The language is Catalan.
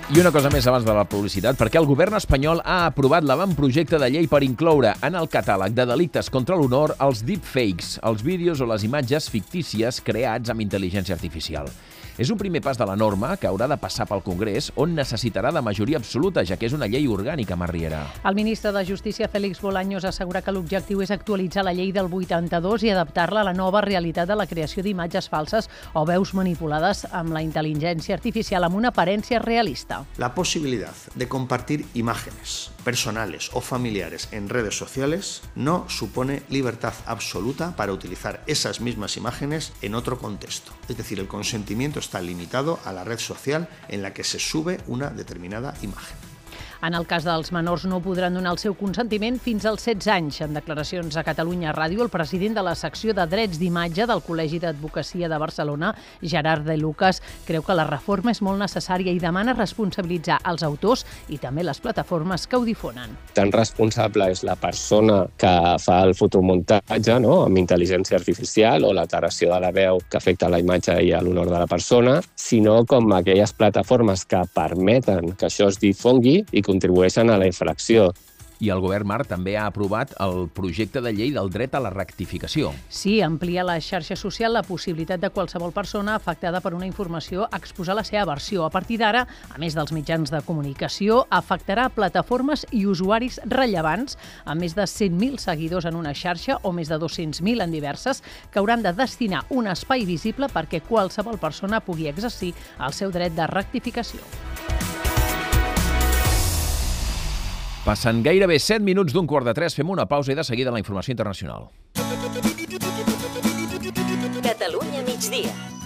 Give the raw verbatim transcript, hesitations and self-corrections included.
I una cosa més abans de la publicitat, perquè el govern espanyol ha aprovat l'avantprojecte de llei per incloure en el catàleg de delictes contra l'honor els deepfakes, els vídeos o les imatges fictícies creats amb intel·ligència artificial. És un primer pas de la norma que haurà de passar pel Congrés, on necessitarà de majoria absoluta, ja que és una llei orgànica, Mar Riera. El ministre de Justícia, Félix Bolaños, assegura que l'objectiu és actualitzar la llei del vuitanta-dos i adaptar-la a la nova realitat de la creació d'imatges falses o veus manipulades amb la intel·ligència artificial amb una apariencia realista. La posibilidad de compartir imágenes personales o familiares en redes sociales no supone libertad absoluta para utilizar esas mismas imágenes en otro contexto. Es decir, el consentimiento está limitado a la red social en la que se sube una determinada imagen. En el cas dels menors no podran donar el seu consentiment fins als setze anys. En declaracions a Catalunya Ràdio, el president de la secció de drets d'imatge del Col·legi d'Advocacia de Barcelona, Gerard de Lucas, creu que la reforma és molt necessària i demana responsabilitzar els autors i també les plataformes que ho difonen. Tan responsable és la persona que fa el fotomuntatge, no?, amb intel·ligència artificial o l'alteració de la veu que afecta la imatge i a l'honor de la persona, sinó com aquelles plataformes que permeten que això es difongui i contribueixen a la infracció. I el govern, Marc, també ha aprovat el projecte de llei del dret a la rectificació. Sí, amplia la xarxa social la possibilitat de qualsevol persona afectada per una informació a exposar la seva versió. A partir d'ara, a més dels mitjans de comunicació, afectarà plataformes i usuaris rellevants amb més de cent mil seguidors en una xarxa o més de dos-cents mil en diverses, que hauran de destinar un espai visible perquè qualsevol persona pugui exercir el seu dret de rectificació. Passen gairebé set minuts d'un quart de tres, fem una pausa i de seguida la informació internacional. Catalunya migdia.